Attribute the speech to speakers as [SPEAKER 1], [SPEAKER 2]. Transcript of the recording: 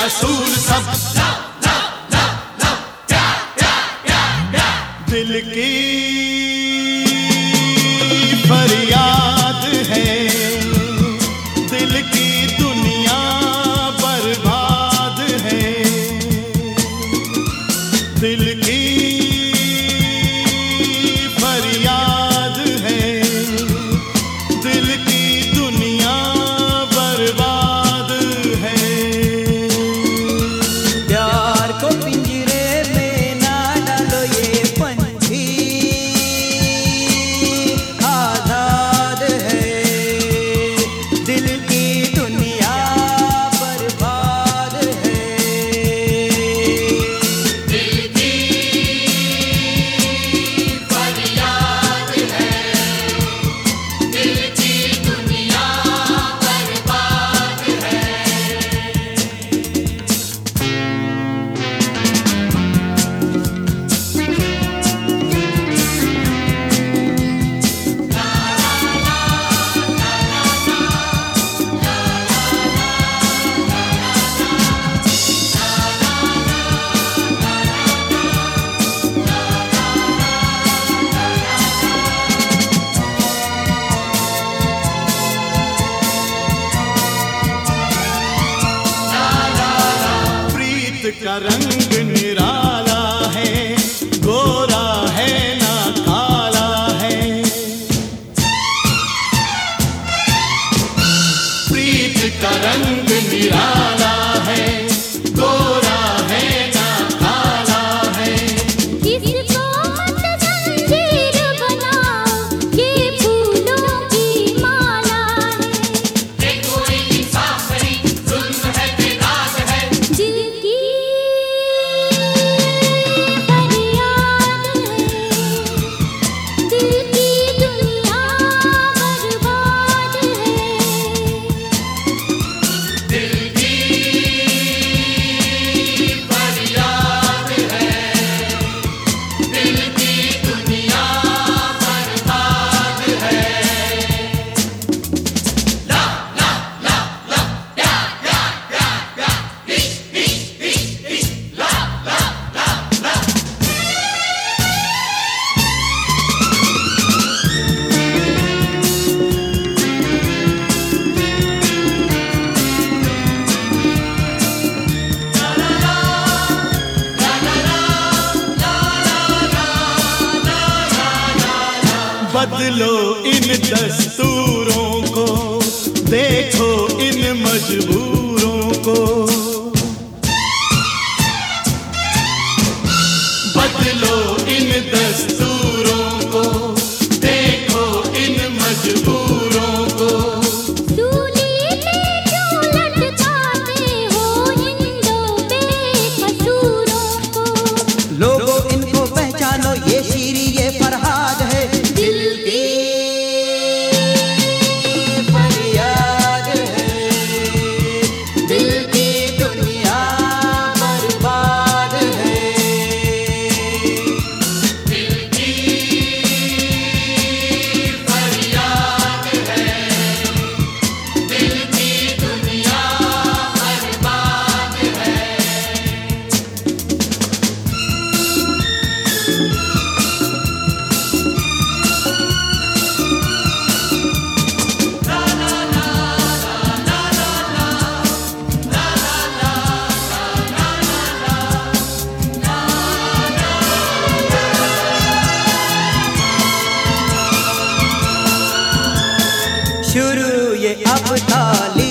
[SPEAKER 1] असूल सब दिल की फरियाद है, दिल की दुनिया बर्बाद है, दिल की फरियाद है, दिल की दुनिया बर्बाद है।
[SPEAKER 2] प्यार को पिंजरे में ना डालो ये पंछी आजाद है, दिल की दुनिया बर्बाद है।
[SPEAKER 1] दिल की फरियाद है, दिल की दुनिया बर्बाद है। प्रीत का रंग निराला है, गोरा है ना काला है। प्रीत का रंग निराला है, गोरा है ना काला है।
[SPEAKER 3] किसको मत जंजीर बनाओ, ये फूलों की माला है।
[SPEAKER 1] कोई इंसाफ नहीं, जुल्म है, बेदाग है।
[SPEAKER 3] दिल की फरियाद है, दिल की दुनिया बर्बाद है।
[SPEAKER 1] दिल की फरियाद है, दिल की दुनिया बर्बाद है। ला ला ला ला या या या या इश इश इश इश ला ला ला ला। बदलो इन दस्तूरों को, देखो इन मजबूरों को। बदलो इन दस्तूरों को, देखो इन मजबूरों को।
[SPEAKER 3] सूली पे क्यों लटकाते हो इन दो बेकसूरों को।
[SPEAKER 2] लोगों इनको पहचानो, ये शीरी ये फरहाद है। दिल की फरियाद है, दिल की दुनिया बर्बाद है।
[SPEAKER 1] दिल की फरियाद है, दिल की दुनिया बर्बाद है।
[SPEAKER 2] शुरू ये अब ताली